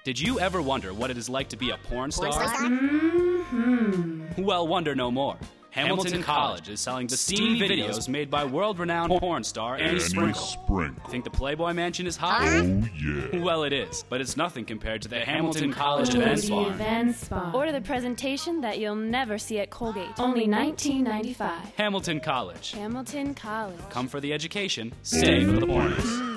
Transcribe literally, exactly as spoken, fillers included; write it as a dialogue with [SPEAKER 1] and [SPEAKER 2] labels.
[SPEAKER 1] Did you ever wonder what it is like to be a porn star?
[SPEAKER 2] Porn star?
[SPEAKER 3] Mm-hmm.
[SPEAKER 1] Well, wonder no more. Hamilton College is selling the steamy videos made by world-renowned porn star Annie
[SPEAKER 2] Annie
[SPEAKER 1] Sprinkle.
[SPEAKER 2] Sprinkle.
[SPEAKER 1] Think the Playboy Mansion is hot?
[SPEAKER 2] Oh, yeah.
[SPEAKER 1] Well, it is, but it's nothing compared to the Hamilton College
[SPEAKER 3] Ooh,
[SPEAKER 1] event
[SPEAKER 3] the
[SPEAKER 1] bar.
[SPEAKER 3] event spot.
[SPEAKER 4] Order the presentation that you'll never see at Colgate. Only nineteen ninety-five.
[SPEAKER 1] Hamilton College.
[SPEAKER 4] Hamilton College.
[SPEAKER 1] Come for the education, stay for the pornos.